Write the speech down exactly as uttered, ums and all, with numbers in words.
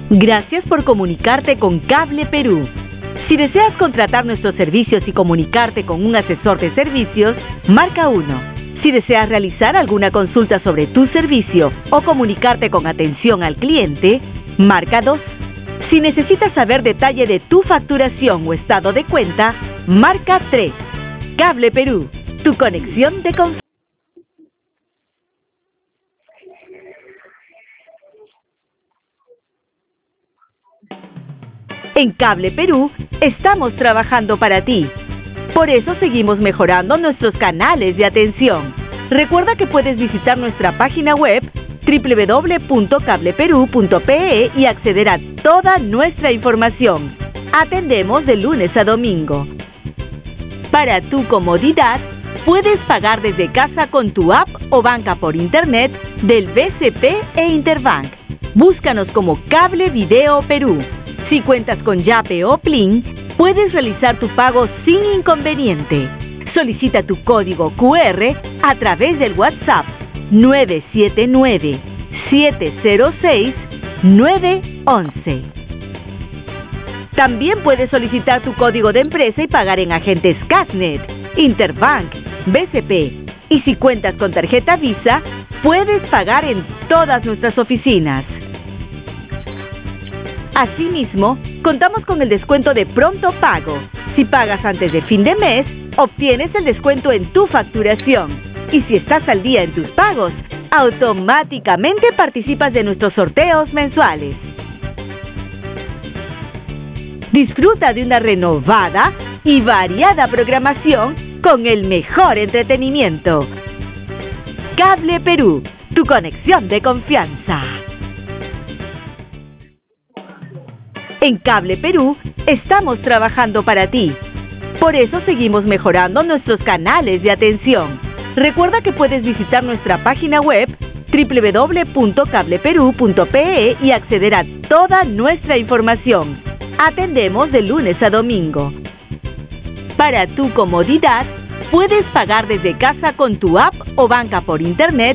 Gracias por comunicarte con Cable Perú. Si deseas contratar nuestros servicios y comunicarte con un asesor de servicios, marca uno. Si deseas realizar alguna consulta sobre tu servicio o comunicarte con atención al cliente, marca dos. Si necesitas saber detalle de tu facturación o estado de cuenta, marca tres. Cable Perú, tu conexión de confianza. En Cable Perú estamos trabajando para ti. Por eso seguimos mejorando nuestros canales de atención. Recuerda que puedes visitar nuestra página web doble u doble u doble u punto cable perú punto pe e y acceder a toda nuestra información. Atendemos de lunes a domingo. Para tu comodidad, puedes pagar desde casa con tu app o banca por internet del B C P e Interbank. Búscanos como Cable Video Perú. Si cuentas con Yape o Plin, puedes realizar tu pago sin inconveniente. Solicita tu código cu erre a través del WhatsApp nueve siete nueve, siete cero seis, nueve once. También puedes solicitar tu código de empresa y pagar en agentes Casnet, Interbank, B C P. Y si cuentas con tarjeta Visa, puedes pagar en todas nuestras oficinas. Asimismo, contamos con el descuento de pronto pago. Si pagas antes de fin de mes, obtienes el descuento en tu facturación. Y si estás al día en tus pagos, automáticamente participas de nuestros sorteos mensuales. Disfruta de una renovada y variada programación con el mejor entretenimiento. Cable Perú, tu conexión de confianza. En Cable Perú estamos trabajando para ti. Por eso seguimos mejorando nuestros canales de atención. Recuerda que puedes visitar nuestra página web doble u doble u doble u punto cable perú punto pe e y acceder a toda nuestra información. Atendemos de lunes a domingo. Para tu comodidad, puedes pagar desde casa con tu app o banca por internet